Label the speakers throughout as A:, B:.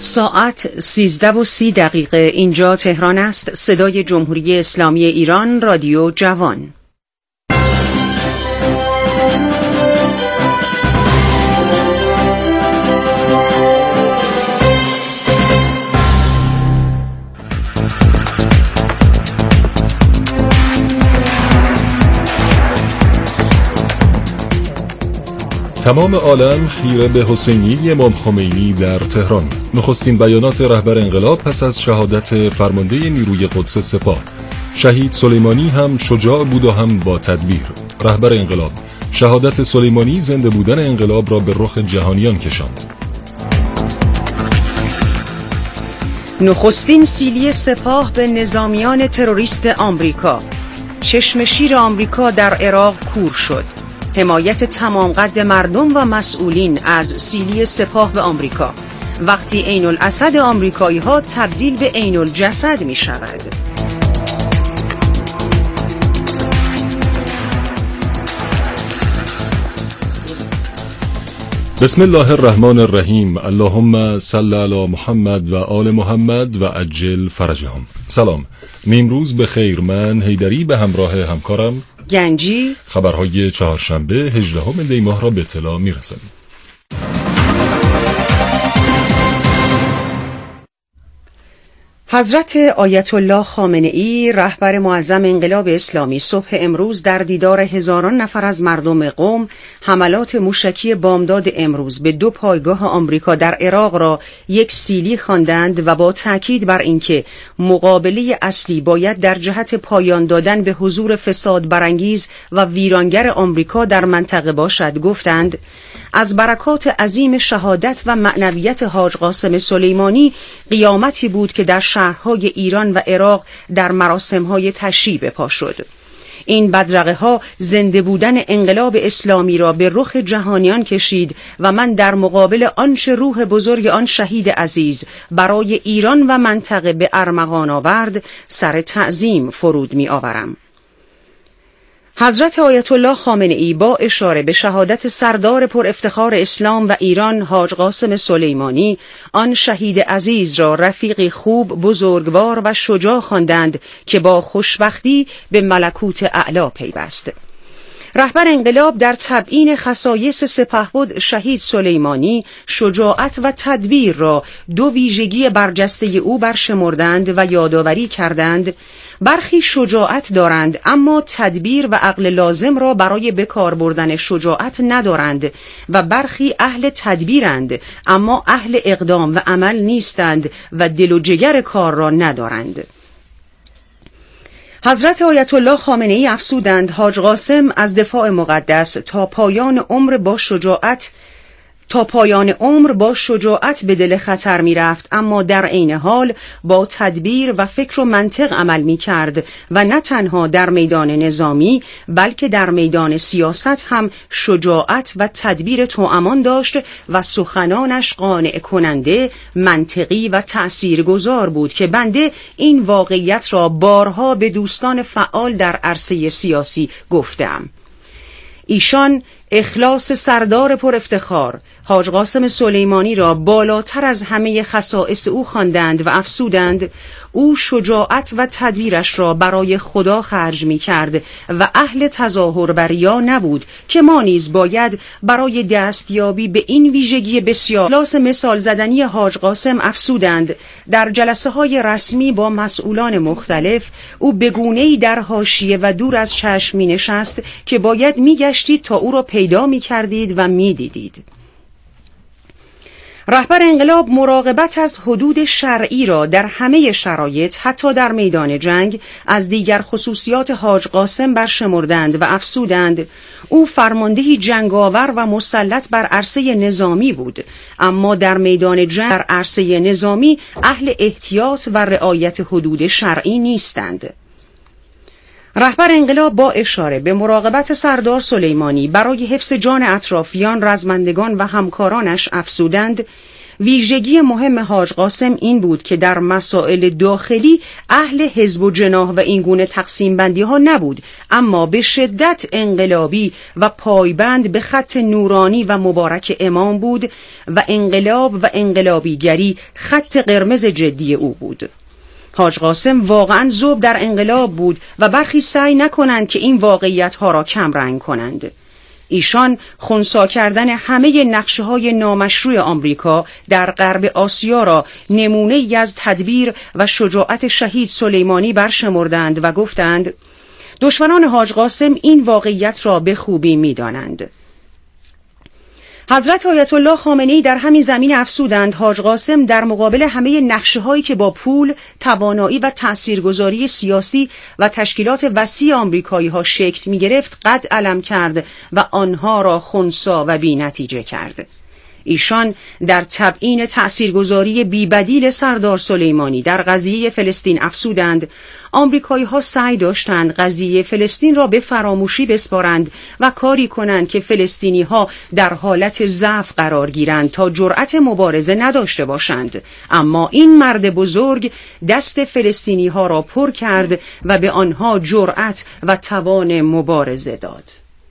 A: ساعت 13:30 اینجا تهران است. صدای جمهوری اسلامی ایران، رادیو جوان.
B: تمام عالم خیره به حسینیه امام خمینی در تهران. نخستین بیانات رهبر انقلاب پس از شهادت فرمانده نیروی قدس سپاه. شهید سلیمانی هم شجاع بود و هم با تدبیر. رهبر انقلاب: شهادت سلیمانی زنده بودن انقلاب را به رخ جهانیان کشاند.
A: نخستین سیلی سپاه به نظامیان تروریست آمریکا. چشم شیر آمریکا در عراق کور شد. حمایت تمام قد مردم و مسئولین از سیلی سپاه به آمریکا، وقتی عین الاسد آمریکایی ها تبدیل به عین الجسد می شود.
B: بسم الله الرحمن الرحیم. اللهم صل علی محمد و آل محمد و عجل فرجهم. سلام، نیمروز به خیر. من حیدری به همراه همکارم
A: گنجی
B: خبرهای چهارشنبه 18 دی ماه را به اطلاع می‌رسانیم.
A: حضرت آیت الله خامنه‌ای رهبر معظم انقلاب اسلامی صبح امروز در دیدار هزاران نفر از مردم قم حملات موشکی بامداد امروز به 2 پایگاه آمریکا در عراق را یک سیلی خواندند و با تاکید بر اینکه مقابله اصلی باید در جهت پایان دادن به حضور فساد برانگیز و ویرانگر آمریکا در منطقه باشد گفتند از برکات عظیم شهادت و معنویت حاج قاسم سلیمانی قیامتی بود که در شهرهای ایران و عراق در مراسم‌های تشییع به پا شد. این بدرقه ها زنده بودن انقلاب اسلامی را به رخ جهانیان کشید و من در مقابل آنچه روح بزرگ آن شهید عزیز برای ایران و منطقه به ارمغان آورد سر تعظیم فرود می آورم. حضرت آیت الله خامنه‌ای با اشاره به شهادت سردار پر افتخار اسلام و ایران حاج قاسم سلیمانی آن شهید عزیز را رفیقی خوب، بزرگوار و شجاع خواندند که با خوشبختی به ملکوت اعلی پیوست. رهبر انقلاب در تبیین خصایص سپهبد شهید سلیمانی شجاعت و تدبیر را 2 ویژگی برجسته او برشمردند و یادآوری کردند. برخی شجاعت دارند اما تدبیر و عقل لازم را برای بکار بردن شجاعت ندارند و برخی اهل تدبیرند اما اهل اقدام و عمل نیستند و دل و جگر کار را ندارند. حضرت آیت الله خامنه‌ای افزودند حاج قاسم از دفاع مقدس تا پایان عمر با شجاعت به دل خطر می رفت، اما در عین حال با تدبیر و فکر و منطق عمل می کرد و نه تنها در میدان نظامی بلکه در میدان سیاست هم شجاعت و تدبیر توامان داشت و سخنانش قانع کننده، منطقی و تأثیرگذار بود که بنده این واقعیت را بارها به دوستان فعال در عرصه سیاسی گفتم. ایشان اخلاص سردار پر افتخار حاج قاسم سلیمانی را بالاتر از همه خصائص او خواندند و افزودند او شجاعت و تدبیرش را برای خدا خرج می کرد و اهل تظاهر بر ریا نبود که ما نیز باید برای دستیابی به این ویژگی بسیار اخلاص مثال زدنی حاج قاسم افزودند در جلسه های رسمی با مسئولان مختلف او به گونه‌ای در حاشیه و دور از چشم می نشست که باید می گشتید تا او را پیدا می کردید و می دیدید. رهبر انقلاب مراقبت از حدود شرعی را در همه شرایط حتی در میدان جنگ از دیگر خصوصیات حاج قاسم برشمردند و افزودند او فرماندهی جنگاور و مسلط بر عرصه نظامی بود، اما در میدان جنگ در عرصه نظامی اهل احتیاط و رعایت حدود شرعی نیستند. رهبر انقلاب با اشاره به مراقبت سردار سلیمانی برای حفظ جان اطرافیان، رزمندگان و همکارانش افزودند ویژگی مهم حاج قاسم این بود که در مسائل داخلی اهل حزب و جناح و این گونه تقسیم بندی ها نبود، اما به شدت انقلابی و پایبند به خط نورانی و مبارک امام بود و انقلاب و انقلابیگری خط قرمز جدی او بود. حاج قاسم واقعا ذوب در انقلاب بود و برخی سعی نکنند که این واقعیت ها را کم رنگ کنند. ایشان خنثی کردن همه نقشه‌های نامشروع آمریکا در غرب آسیا را نمونه‌ای از تدبیر و شجاعت شهید سلیمانی برشمردند و گفتند دشمنان حاج قاسم این واقعیت را به خوبی می‌دانند. حضرت آیت الله خامنه‌ای در همین زمین افسودند حاج قاسم در مقابل همه نقشه‌هایی که با پول، توانایی و تاثیرگذاری سیاسی و تشکیلات وسیع آمریکایی‌ها شکل می‌گرفت قد علم کرد و آنها را خنثی و بی‌نتیجه کرد. ایشان در تبیین تأثیرگذاری بی‌بدیل سردار سلیمانی در قضیه فلسطین افسودند آمریکایی‌ها سعی داشتند قضیه فلسطین را به فراموشی بسپارند و کاری کنند که فلسطینی‌ها در حالت ضعف قرار گیرند تا جرأت مبارزه نداشته باشند، اما این مرد بزرگ دست فلسطینی‌ها را پر کرد و به آنها جرأت و توان مبارزه داد.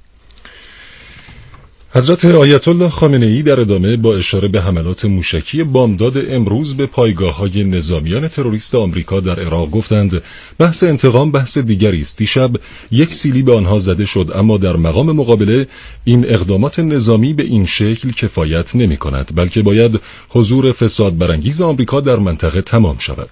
B: حضرت آیت الله خامنه‌ای در ادامه با اشاره به حملات موشکی بامداد امروز به پایگاه‌های نظامیان تروریست آمریکا در عراق گفتند بحث انتقام بحث دیگری است. دیشب یک سیلی به آنها زده شد، اما در مقام مقابله این اقدامات نظامی به این شکل کفایت نمی‌کند، بلکه باید حضور فساد برانگیز آمریکا در منطقه تمام شود.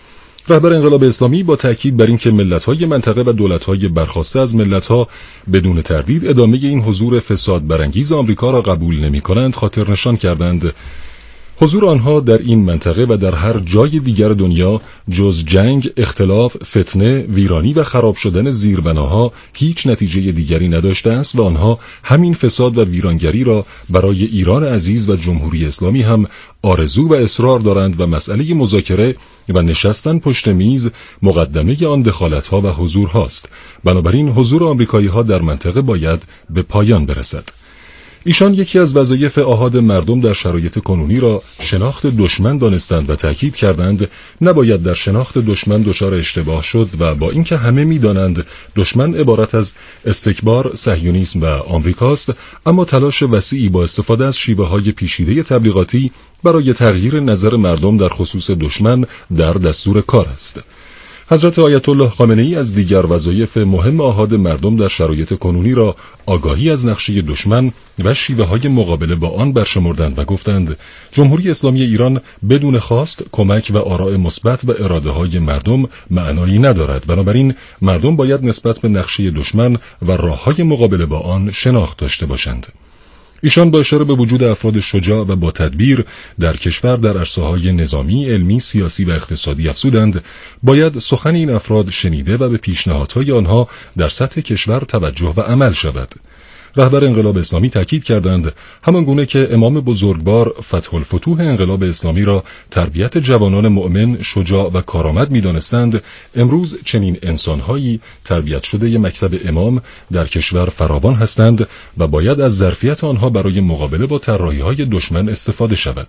B: رهبر انقلاب اسلامی با تأکید بر اینکه ملت‌های منطقه و دولت‌های برخاسته از ملت‌ها بدون تردید ادامه این حضور فساد برانگیز آمریکا را قبول نمی‌کنند خاطر نشان کردند حضور آنها در این منطقه و در هر جای دیگر دنیا جز جنگ، اختلاف، فتنه، ویرانی و خراب شدن زیربناها هیچ نتیجه دیگری نداشته است و آنها همین فساد و ویرانگری را برای ایران عزیز و جمهوری اسلامی هم آرزو و اصرار دارند و مسئله مذاکره و نشستن پشت میز مقدمه آن دخالت‌ها و حضور هاست. بنابراین حضور آمریکایی‌ها در منطقه باید به پایان برسد. ایشان یکی از وظایف آحاد مردم در شرایط کنونی را شناخت دشمن دانستند و تأکید کردند نباید در شناخت دشمن دچار اشتباه شد و با اینکه همه می‌دانند دشمن عبارت از استکبار، صهیونیسم و آمریکاست، اما تلاش وسیعی با استفاده از شیوه‌های پیچیده تبلیغاتی برای تغییر نظر مردم در خصوص دشمن در دستور کار است. حضرت آیت الله خامنه‌ای از دیگر وظایف مهم آحاد مردم در شرایط کنونی را آگاهی از نقشه دشمن و شیوه‌های مقابله با آن برشمردند و گفتند جمهوری اسلامی ایران بدون خواست، کمک و آراء مثبت و اراده‌های مردم معنایی ندارد. بنابراین مردم باید نسبت به نقشه دشمن و راه‌های مقابله با آن شناخت داشته باشند. ایشان با اشاره به وجود افراد شجاع و با تدبیر در کشور در عرصه‌های نظامی، علمی، سیاسی و اقتصادی افزودند باید سخن این افراد شنیده و به پیشنهادهای آنها در سطح کشور توجه و عمل شود. رهبر انقلاب اسلامی تاکید کردند همان گونه که امام بزرگوار فتح الفتوح انقلاب اسلامی را تربیت جوانان مؤمن، شجاع و کارآمد می‌دانستند، امروز چنین انسان‌هایی تربیت شده مکتب امام در کشور فراوان هستند و باید از ظرفیت آنها برای مقابله با طراحی‌های دشمن استفاده شود.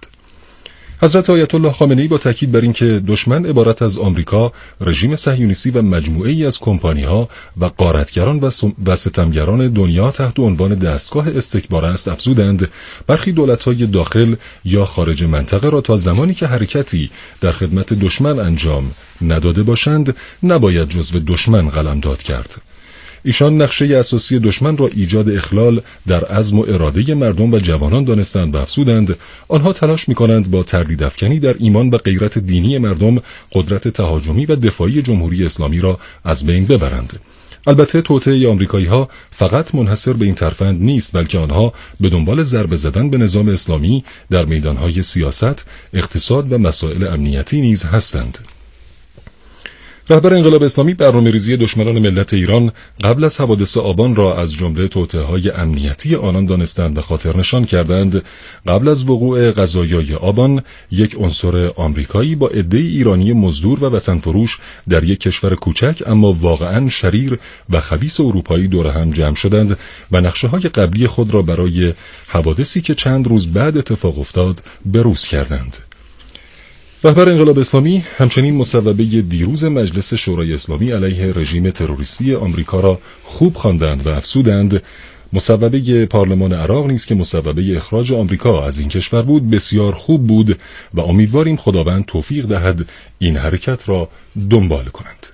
B: حضرت آیت الله خامنه‌ای با تاکید بر اینکه دشمن عبارت از آمریکا، رژیم صهیونیستی و مجموعه‌ای از کمپانی‌ها و غارتگران و ستمگران دنیا تحت عنوان دستگاه استکبار است افزودند برخی دولت‌های داخل یا خارج منطقه را تا زمانی که حرکتی در خدمت دشمن انجام نداده باشند نباید جزو دشمن قلمداد کرد. ایشان نقشه اساسی دشمن را ایجاد اخلال در عزم و اراده مردم و جوانان دانستند و افزودند آنها تلاش می‌کنند با تردید افکنی در ایمان و غیرت دینی مردم قدرت تهاجمی و دفاعی جمهوری اسلامی را از بین ببرند. البته توطئه آمریکایی‌ها فقط منحصر به این ترفند نیست، بلکه آنها به دنبال ضربه زدن به نظام اسلامی در میدان‌های سیاست، اقتصاد و مسائل امنیتی نیز هستند. رهبر انقلاب اسلامی برنامه‌ریزی دشمنان ملت ایران قبل از حوادث آبان را از جمله توطئه‌های امنیتی آنان دانستند و خاطر نشان کردند. قبل از وقوع قضایای آبان، یک عنصر آمریکایی با عده‌ای ایرانی مزدور و وطن فروش در یک کشور کوچک اما واقعاً شریر و خبیث اروپایی دور هم جمع شدند و نقشه‌های قبلی خود را برای حوادثی که چند روز بعد اتفاق افتاد بروز کردند. رهبر انقلاب اسلامی همچنین مصوبه دیروز مجلس شورای اسلامی علیه رژیم تروریستی آمریکا را خوب خواندند و افزودند مصوبه پارلمان عراق نیز که مصوبه اخراج آمریکا از این کشور بود بسیار خوب بود و امیدواریم خداوند توفیق دهد این حرکت را دنبال کنند.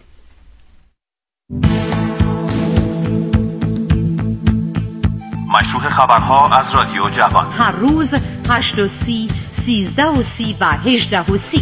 C: مشروع خبرها از رادیو جوان
D: هر روز 8:30، 13:30 و 18:30.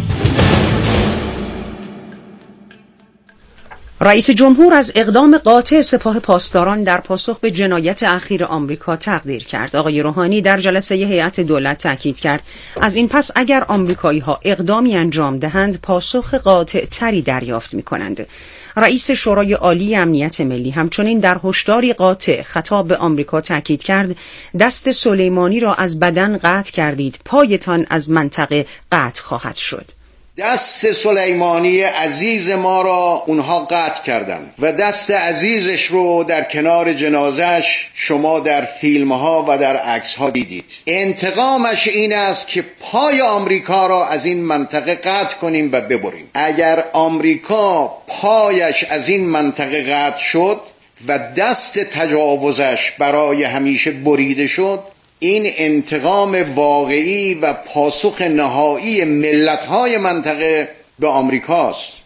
A: رئیس جمهور از اقدام قاطع سپاه پاسداران در پاسخ به جنایت اخیر آمریکا تقدیر کرد. آقای روحانی در جلسه هیئت دولت تاکید کرد از این پس اگر آمریکایی‌ها اقدامی انجام دهند پاسخ قاطع تری دریافت می‌کنند. رئیس شورای عالی امنیت ملی همچنین در هشداری قاطع خطاب به آمریکا تاکید کرد دست سلیمانی را از بدن قطع کردید، پایتان از منطقه قطع خواهد شد.
E: دست سلیمانی عزیز ما را اونها قطع کردن و دست عزیزش رو در کنار جنازش شما در فیلم ها و در عکس ها دیدید. انتقامش این است که پای آمریکا را از این منطقه قطع کنیم و ببریم. اگر آمریکا پایش از این منطقه قطع شد و دست تجاوزش برای همیشه بریده شد، این انتقام واقعی و پاسخ نهایی ملت‌های منطقه به آمریکاست.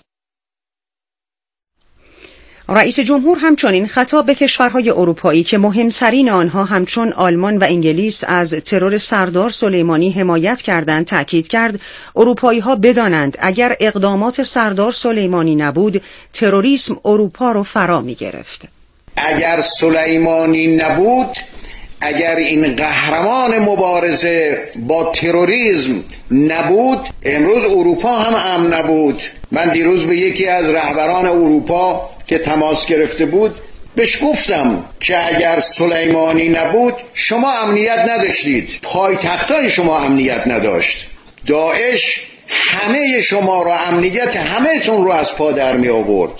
A: رئیس جمهور همچنین خطاب به کشورهای اروپایی که مهمترین آنها همچون آلمان و انگلیس از ترور سردار سلیمانی حمایت کردند تاکید کرد اروپایی‌ها بدانند اگر اقدامات سردار سلیمانی نبود تروریسم اروپا رو فرا می‌گرفت.
E: اگر سلیمانی نبود، اگر این قهرمان مبارزه با تروریسم نبود، امروز اروپا هم امن نبود. من دیروز به یکی از رهبران اروپا که تماس گرفته بود بهش گفتم که اگر سلیمانی نبود شما امنیت نداشتید، پایتختای شما امنیت نداشت، داعش همه شما را، امنیت همه‌تون رو از پا در می آورد.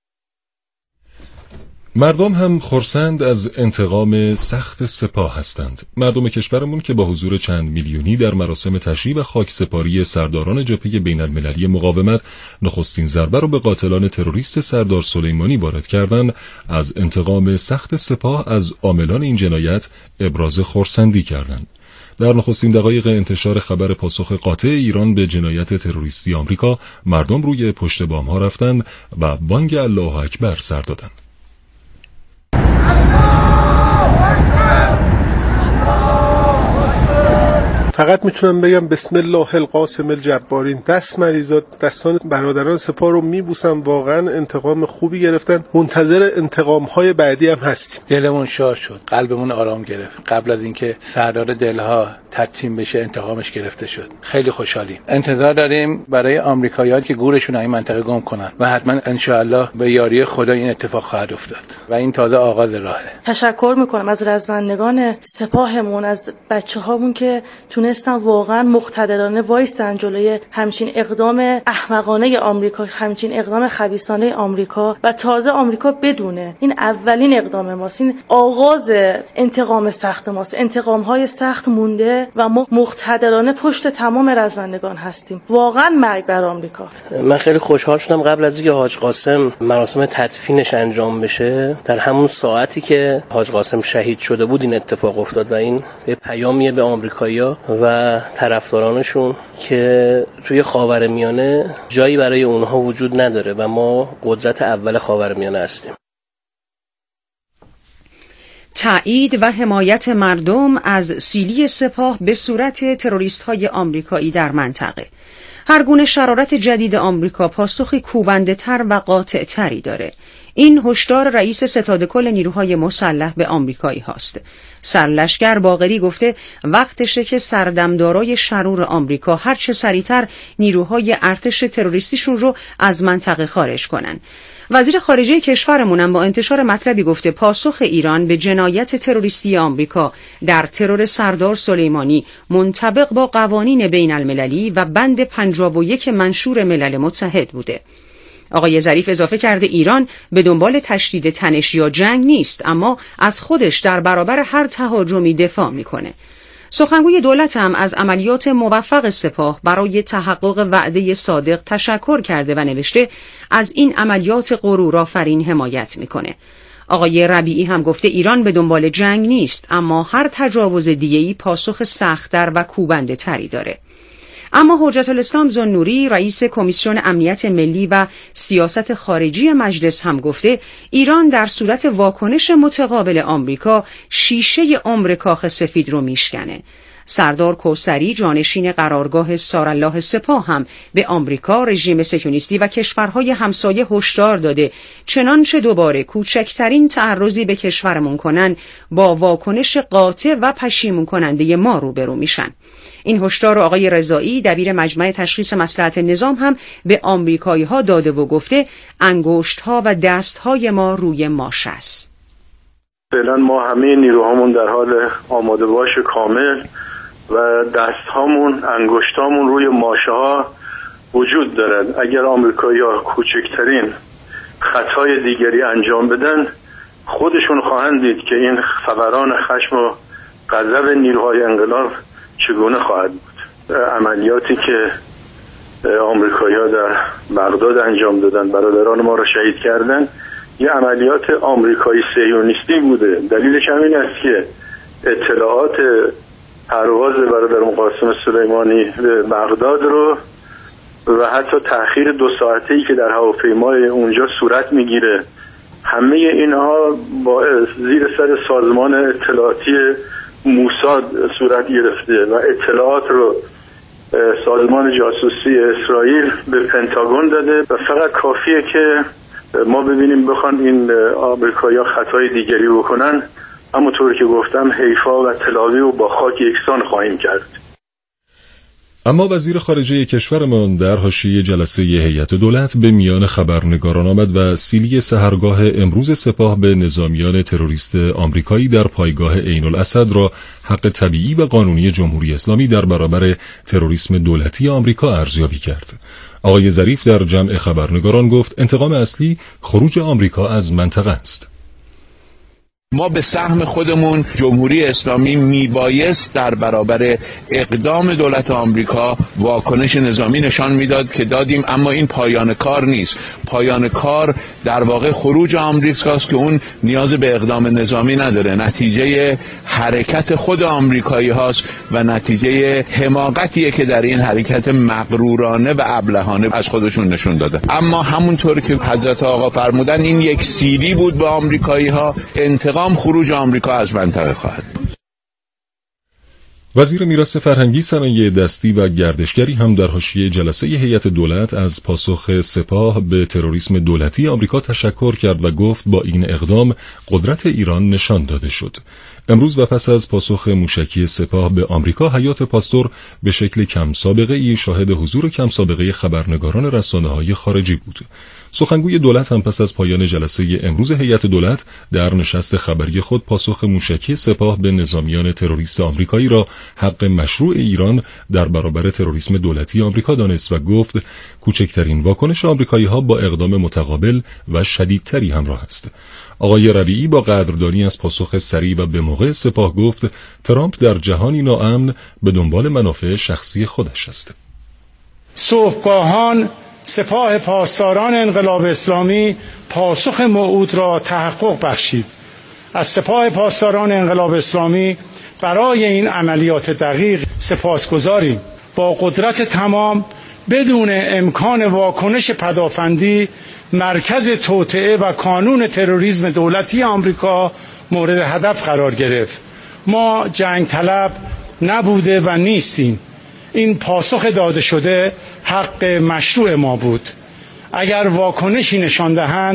B: مردم هم خرسند از انتقام سخت سپاه هستند. مردم کشورمون که با حضور چند میلیونی در مراسم تشییع و خاکسپاری سرداران جبهه بین المللی مقاومت نخستین ضربه را به قاتلان تروریست سردار سلیمانی وارد کردند، از انتقام سخت سپاه از عاملان این جنایت ابراز خرسندی کردند. در نخستین دقایق انتشار خبر پاسخ قاطع ایران به جنایت تروریستی آمریکا، مردم روی پشت بام‌ها رفتند و بانگ الله اکبر سر دادند.
F: فقط میتونم بگم بسم الله القاسم الجبارین. دست مریضات، دستان برادران سپاه رو میبوسم، واقعا انتقام خوبی گرفتن، منتظر انتقام‌های بعدی هم هستیم.
G: دلمون شاد شد، قلبمون آرام گرفت. قبل از اینکه سردار دلها تدفین بشه انتقامش گرفته شد. خیلی خوشحالیم. انتظار داریم برای آمریکایی‌ها که گورشون این منطقه گم کنن و حتما ان شاء الله به یاری خدا این اتفاق خواهد افتاد و این تازه آغاز راهه.
H: تشکر میکنم از رزمندگان سپاهمون، از بچه‌هامون که تونستن واقعا مقتدرانه وایستن جلوی همچین اقدام احمقانه آمریکا، همچین اقدام خبیثانه آمریکا و تازه آمریکا بدونه این اولین اقدام ماست، این آغاز انتقام سخت ماست. انتقام‌های سخت مونده و ما مقتدرانه پشت تمام رزمندگان هستیم. واقعا مرگ بر آمریکا.
I: من خیلی خوشحال شدم قبل از اینکه حاج قاسم مراسم تدفینش انجام بشه، در همون ساعتی که حاج قاسم شهید شده بود این اتفاق افتاد و این یه پیامیه به آمریکایی‌ها و طرفدارانشون که توی خاورمیانه جایی برای اونها وجود نداره و ما قدرت اول خاورمیانه هستیم.
A: تایید و حمایت مردم از سیلی سپاه به صورت تروریست‌های آمریکایی در منطقه. هر گونه شرارت جدید آمریکا پاسخی کوبنده‌تر و قاطع‌تری داره. این هشدار رئیس ستاد کل نیروهای مسلح به آمریکایی هاست. سرلشکر باقری گفته وقتشه که سردمدارای شرور آمریکا هرچه سریعتر نیروهای ارتش تروریستیشون رو از منطقه خارج کنن. وزیر خارجه کشورمون هم با انتشار مطلبی گفته پاسخ ایران به جنایت تروریستی آمریکا در ترور سردار سلیمانی منطبق با قوانین بین المللی و بند 51 منشور ملل متحد بوده. آقای ظریف اضافه کرده ایران به دنبال تشدید تنش یا جنگ نیست، اما از خودش در برابر هر تهاجمی دفاع میکنه. سخنگوی دولت هم از عملیات موفق سپاه برای تحقق وعده صادق تشکر کرده و نوشته از این عملیات غرورآفرین حمایت میکنه. آقای ربیعی هم گفته ایران به دنبال جنگ نیست، اما هر تجاوز دیگه‌ای پاسخ سخت‌تر و کوبنده تری داره. اما حجت الاسلام ذوالنوری رئیس کمیسیون امنیت ملی و سیاست خارجی مجلس هم گفته ایران در صورت واکنش متقابل آمریکا شیشه عمر کاخ سفید رو میشکنه. سردار کوثری جانشین قرارگاه سارالله سپاه هم به آمریکا، رژیم صهیونیستی و کشورهای همسایه هشدار داده چنانچه دوباره کوچکترین تعرضی به کشورمون کنن با واکنش قاطع و پشیمون کننده ما روبرو میشن. این هشدار آقای رضایی دبیر مجمع تشخیص مصلحت نظام هم به آمریکایی‌ها داده و گفته انگشت‌ها و دست‌های ما روی ماشه است.
J: فعلا ما همه نیروهامون در حال آماده باش کامل و دست‌هامون، انگشت‌هامون روی ماشه‌ها وجود دارد. اگر آمریکایی‌ها کوچکترین خطای دیگری انجام بدن خودشون خواهند دید که این فوران خشم و غضب نیروهای انقلاب چگونه خواهد بود. عملیاتی که آمریکایی‌ها در بغداد انجام دادن، برادران ما را شهید کردن، یه عملیات آمریکایی صهیونیستی بوده. دلیلش همین است که اطلاعات پرواز برادر قاسم سلیمانی به بغداد رو و حتی تأخیر 2 ساعته‌ای که در هواپیمای اونجا صورت میگیره، همه اینها با زیر سر سازمان اطلاعاتی موساد صورت گرفته و اطلاعات رو سازمان جاسوسی اسرائیل به پنتاگون داده و فقط کافیه که ما ببینیم بخوان این آمریکایی‌ها خطای دیگری بکنن، همونطور که گفتم حیفا و تلاوی و با خاک یکسان خواهیم کرد.
B: اما وزیر خارجه کشورمان در حاشیه جلسه هیئت دولت به میان خبرنگاران آمد و سیلی سحرگاه امروز سپاه به نظامیان تروریست آمریکایی در پایگاه عین الاسد را حق طبیعی و قانونی جمهوری اسلامی در برابر تروریسم دولتی آمریکا ارزیابی کرد. آقای ظریف در جمع خبرنگاران گفت انتقام اصلی خروج آمریکا از منطقه است.
K: ما به سهم خودمون جمهوری اسلامی میبایست در برابر اقدام دولت آمریکا واکنش نظامی نشان میداد که دادیم، اما این پایان کار نیست. پایان کار در واقع خروج آمریکاست که اون نیاز به اقدام نظامی نداره، نتیجه حرکت خود آمریکایی هاست و نتیجه حماقتیه که در این حرکت مغرورانه و ابلهانه از خودشون نشون داده. اما همونطور که حضرت آقا فرمودن این یک سیلی بود به آمریکایی ها، انتقام خروج آمریکا از منطقه خواهد بود.
B: وزیر میراث فرهنگی، صنایع دستی و گردشگری هم در حاشیه جلسه هیئت دولت از پاسخ سپاه به تروریسم دولتی آمریکا تشکر کرد و گفت با این اقدام قدرت ایران نشان داده شد. امروز و پس از پاسخ موشکی سپاه به آمریکا، حیات پاستور به شکل کم سابقه ای شاهد حضور کم سابقه خبرنگاران رسانه‌های خارجی بود. سخنگوی دولت هم پس از پایان جلسه امروز هیئت دولت در نشست خبری خود پاسخ موشکی سپاه به نظامیان تروریست آمریکایی را حق مشروع ایران در برابر تروریسم دولتی آمریکا دانست و گفت کوچکترین واکنش آمریکایی‌ها با اقدام متقابل و شدیدتری همراه است. آقای ربیعی با قدردانی از پاسخ سریع و به موقع سپاه گفت ترامپ در جهانی ناامن به دنبال منافع شخصی خودش است.
L: صبحگاهان سپاه پاسداران انقلاب اسلامی پاسخ موعود را تحقق بخشید. از سپاه پاسداران انقلاب اسلامی برای این عملیات دقیق سپاسگزاریم. با قدرت تمام بدون امکان واکنش پدافندی مرکز توطئه و کانون تروریسم دولتی آمریکا مورد هدف قرار گرفت. ما جنگ طلب نبوده و نیستیم. این پاسخ داده شده حق مشروع ما بود. اگر واکنشی نشان دهند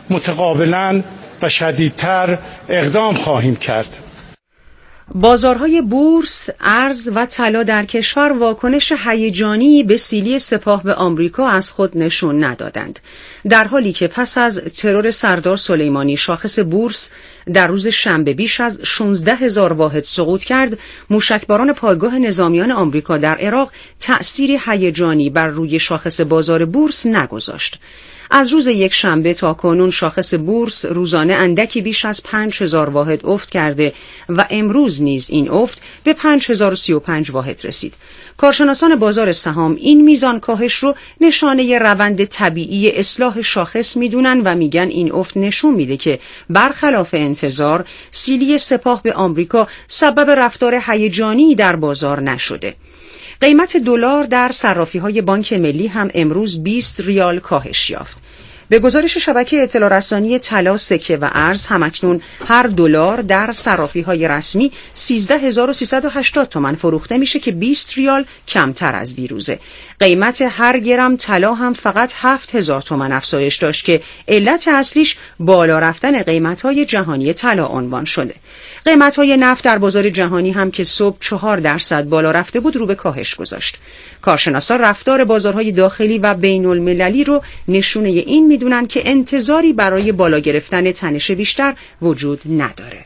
L: متقابلاً و شدیدتر اقدام خواهیم کرد.
A: بازارهای بورس، ارز و طلا در کشور واکنش هیجانی به سیلی سپاه به آمریکا از خود نشون ندادند. در حالی که پس از ترور سردار سلیمانی شاخص بورس در روز شنبه بیش از 16,000 واحد سقوط کرد، موشکباران پایگاه نظامیان آمریکا در عراق تأثیری هیجانی بر روی شاخص بازار بورس نگذاشت. از روز یک شنبه تا کنون شاخص بورس روزانه اندکی بیش از 5,000 واحد افت کرده و امروز نیز این افت به 5,035 واحد رسید. کارشناسان بازار سهام این میزان کاهش رو نشانه روند طبیعی اصلاح شاخص میدونن و میگن این افت نشون میده که برخلاف انتظار سیلی سپاه به آمریکا سبب رفتار هیجانی در بازار نشده. قیمت دلار در صرافی‌های بانک ملی هم امروز 20 ریال کاهش یافت. به گزارش شبکه اطلاع رسانی طلا، سکه و ارز همکنون هر دلار در صرافی‌های رسمی 13,380 تومان فروخته میشه که 20 ریال کمتر از دیروزه. قیمت هر گرم طلا هم فقط 7,000 تومان افزایش داشت که علت اصلیش بالا رفتن قیمت‌های جهانی طلا عنوان شده. قیمت‌های نفت در بازار جهانی هم که صبح 4% بالا رفته بود رو به کاهش گذاشت. کارشناسان رفتار بازارهای داخلی و بین‌المللی رو نشونه این میدونن که انتظاری برای بالا گرفتن تنش بیشتر وجود نداره.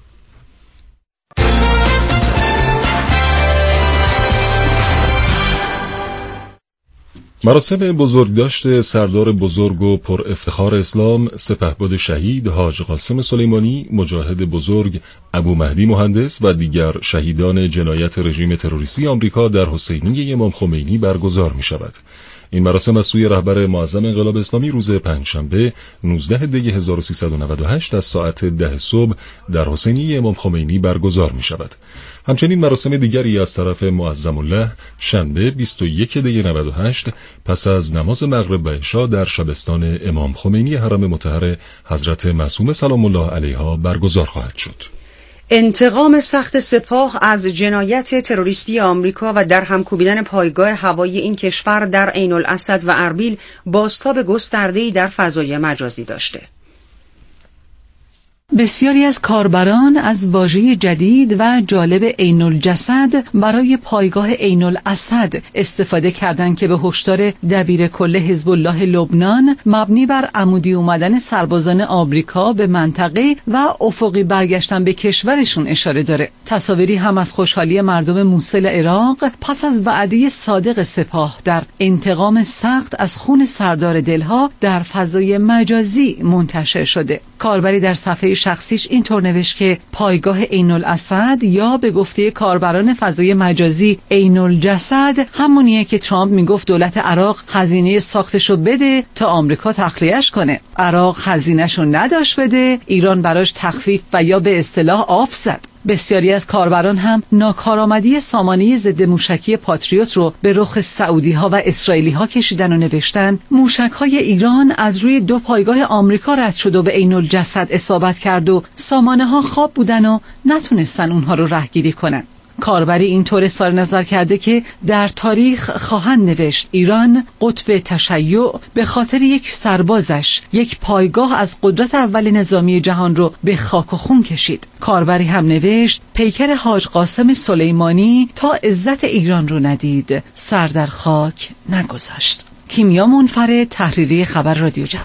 B: مراسم بزرگداشت سردار بزرگ و پر افتخار اسلام سپهبد شهید حاج قاسم سلیمانی، مجاهد بزرگ ابو مهدی مهندس و دیگر شهیدان جنایت رژیم تروریستی آمریکا در حسینیه امام خمینی برگزار می شود. این مراسم از سوی رهبر معظم انقلاب اسلامی روز پنجشنبه 19 دی 1398 از ساعت 10 صبح در حسینیه امام خمینی برگزار می شود. همچنین مراسم دیگری از طرف معظم الله شنبه 21 دی 98 پس از نماز مغرب و عشا در شبستان امام خمینی حرم مطهر حضرت معصومه سلام الله علیها برگزار خواهد شد.
A: انتقام سخت سپاه از جنایت تروریستی آمریکا و در هم کوبیدن پایگاه هوایی این کشور در عین الاسد و اربیل بازتاب گسترده‌ای در فضای مجازی داشته.
M: بسیاری از کاربران از واژه جدید و جالب عین الجسد برای پایگاه عین الاسد استفاده کردند که به هشدار دبیر کل حزب الله لبنان مبنی بر عمودی اومدن سربازان آمریکا به منطقه و افقی برگشتن به کشورشون اشاره داره. تصاویری هم از خوشحالی مردم موصل عراق پس از وعده صادق سپاه در انتقام سخت از خون سردار دلها در فضای مجازی منتشر شده. کاربری در صفحه شخصیش اینطور نوشت که پایگاه عین الاسد یا به گفته کاربران فضای مجازی عین الجسد همونیه که ترامپ میگفت دولت عراق هزینه ساختشو بده تا آمریکا تخلیه‌اش کنه. عراق هزینه‌شو نداشت بده، ایران براش تخفیف و یا به اصطلاح آف زد. بسیاری از کاربران هم ناکارآمدی سامانه ضد موشکی پاتریوت رو به رخ سعودی ها و اسرائیلی ها کشیدن و نوشتن موشک های ایران از روی 2 پایگاه آمریکا رد شد و به عین الجسد اصابت کرد و سامانه ها خواب بودن و نتونستن اونها رو رهگیری کنن. کاربری اینطور اظهار نظر کرده که در تاریخ خواهند نوشت ایران قطب تشیع به خاطر یک سربازش یک پایگاه از قدرت اول نظامی جهان رو به خاک و خون کشید. کاربری هم نوشت پیکر حاج قاسم سلیمانی تا عزت ایران رو ندید سر در خاک نگذاشت. کیمیا منفرد، تحریریه خبر رادیو جوان.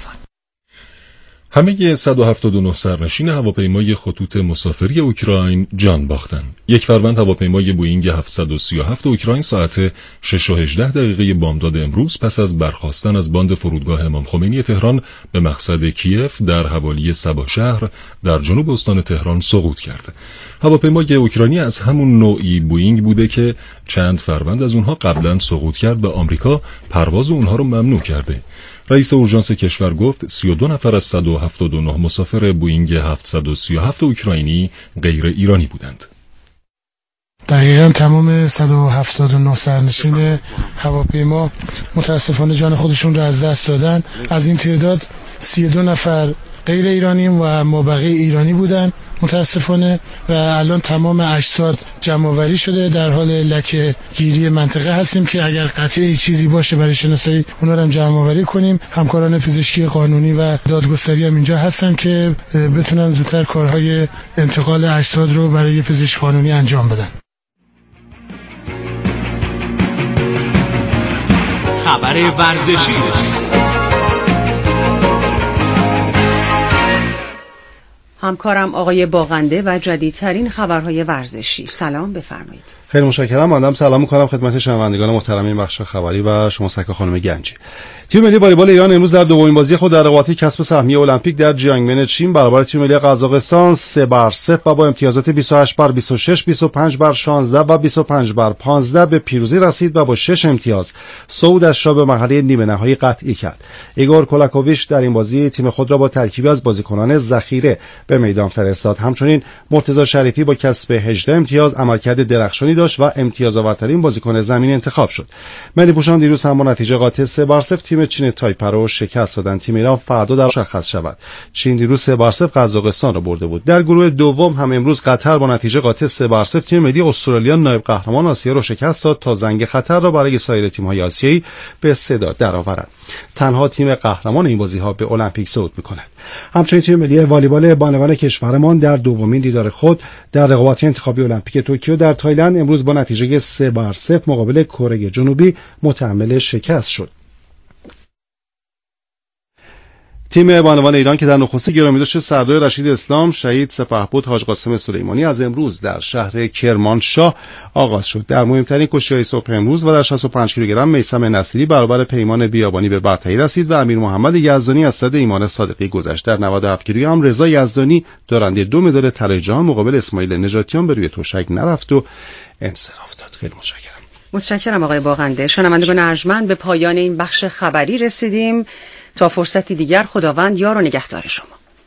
B: همه 179 سرنشین هواپیمای خطوط مسافری اوکراین جان باختند. 1 فروند هواپیمای بوئینگ 737 اوکراین ساعت 6:18 بامداد امروز پس از برخاستن از باند فرودگاه امام خمینی تهران به مقصد کیف در حوالی سبا شهر در جنوب استان تهران سقوط کرد. هواپیمای اوکراینی از همون نوعی بوئینگ بوده که چند فروند از اونها قبلا سقوط کرد به آمریکا پرواز اونها رو ممنوع کرده. رئیس اورژانس کشور گفت 32 نفر از 179 مسافر بوئینگ 737 اوکراینی غیر ایرانی بودند.
N: دقیقاً تمام 179 سرنشین هواپیما متاسفانه جان خودشون را از دست دادن. از این تعداد 32 نفر غیر ایرانی و مابقی ایرانی بودن. متاسفانه و الان تمام اجساد جمع آوری شده. در حال لکه گیری منطقه هستیم که اگر قطعی چیزی باشه برای شناسایی اونا رو هم جمع آوری کنیم. همکاران پزشکی قانونی و دادگستری هم اینجا هستن که بتونن زودتر کارهای انتقال اجساد رو برای پزشک قانونی انجام بدن.
C: خبر ورزشی.
A: همکارم آقای باغنده و جدیدترین خبرهای ورزشی. سلام، بفرمایید.
O: خیلی متشکرم. مندم سلام می‌کنم خدمت شنوندگان محترم این بخش خبری و شما سکا خانم گنجی. تیم ملی والیبال ایران امروز در دومین بازی خود در رقابت کسب سهمیه المپیک در جیانگمن چین برابر تیم ملی قزاقستان 3-0 و با امتیازات 28-26، 25-16 و 25-15 به پیروزی رسید و با 6 امتیاز صعودش را به مرحله نیمه نهایی قطعی کرد. ایگور کولاکوویچ در این بازی تیم خود را با ترکیبی از بازیکنان ذخیره به میدان فرستاد. همچنین مرتضی شریفی با کسب 18 امتیاز عملکرد درخشانی داشت و امتیازآورترین بازیکن زمین انتخاب شد. ملی پوشان دیروز هم با نتیجه قاطع 3-0 تیم چین تایپه را شکست دادند. تیم ایران فردا در مشخص شود. چین دیروز 3-0 قزاقستان را برده بود. در گروه دوم هم امروز قطر با نتیجه قاطع 3-0 تیم ملی استرالیا نایب قهرمان آسیا را شکست داد تا زنگ خطر را برای سایر تیم‌های آسیایی به صدا درآورد. تنها تیم قهرمان این بازی‌ها به المپیک صعود می‌کند. همچنین تیم ملی والیبال بانوان کشورمان در دومین دیدار خود در رقابت انتخابی المپیک توکیو در تایلند امروز با نتیجه 3-0 مقابل کره جنوبی متحمل شکست شد. تیم بانوان ایران که در نخست گرامیداشت سردار رشید اسلام شهید سپهبد حاج قاسم سلیمانی از امروز در شهر کرمانشاه آغاز شد. در مهمترین کشتی‌های صبح امروز و در 65 کیلوگرم میثم نصیری برابر پیمان بیابانی به برتری رسید و امیر محمد یزدانی از صد ایمان صادقی گذشت. در 97 کیلوگرم رضا یزدانی دارنده 2 مدال طلای جهان مقابل اسماعیل نجاتیان به روی تشک نرفت و انصراف داد. خیلی
A: متشکرم آقای باغنده. شنوندگان ارجمند، به پایان این بخش خبری رسیدیم. تا فرصتی دیگر خداوند یار و نگهدار شما.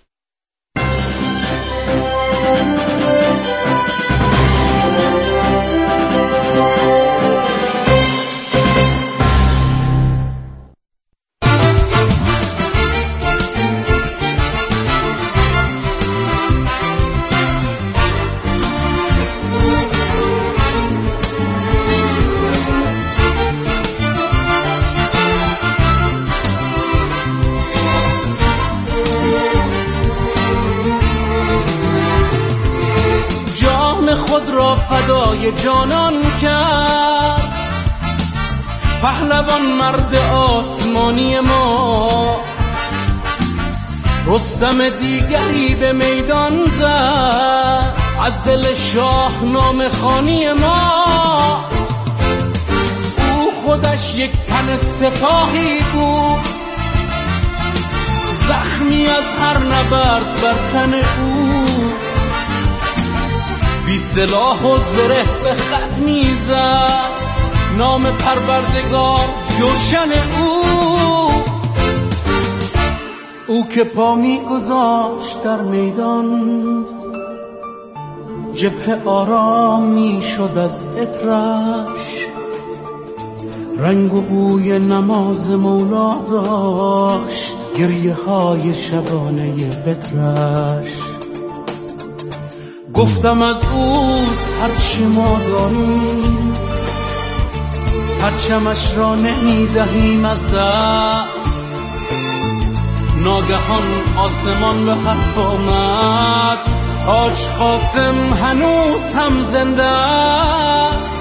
P: خود را فدای جانان کرد پهلوان مرد آسمانی ما. رستم دیگری به میدان زد از دل شاهنامه خوانی ما. او خودش یک تن سپاهی بود، زخمی از هر نبرد بر تن او. بی سلاح و زره به خط میزد نام پروردگار جوشن او که پا میگذاشت در میدان جبهه آرام میشد از عطرش. رنگ و بوی نماز مولا داشت گریه های شبانه بترش. گفتم از اوست هرچی ما داریم، پرچمش را نمیدهیم از دست. ناگهان آسمان به حرف آمد، حاج قاسم هنوز هم زنده است.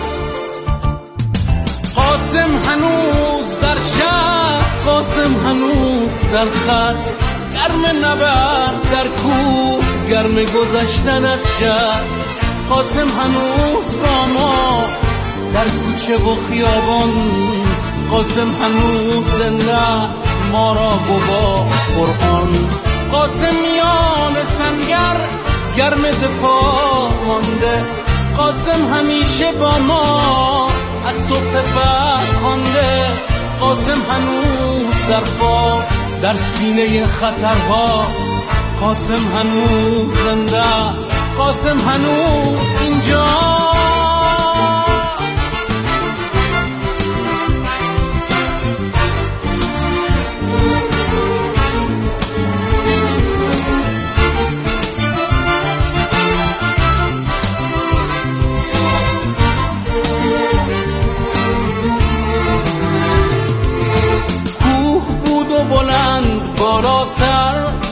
P: قاسم هنوز در شهر، قاسم هنوز در خط، گرم نبرد در کوه، گرم گذشتن از شهر. قاسم هنوز با ما در کوچه و خیابان، قاسم هنوز زنده است ما را گواه قرآن. قاسمیان سنگر گرم دفاع مانده، قاسم همیشه با ما از صبح فتح خوانده. قاسم هنوز در پا در سینه خطرهاست، قاسم هنوز زنده است، قاسم هنوز اینجا. بالاتر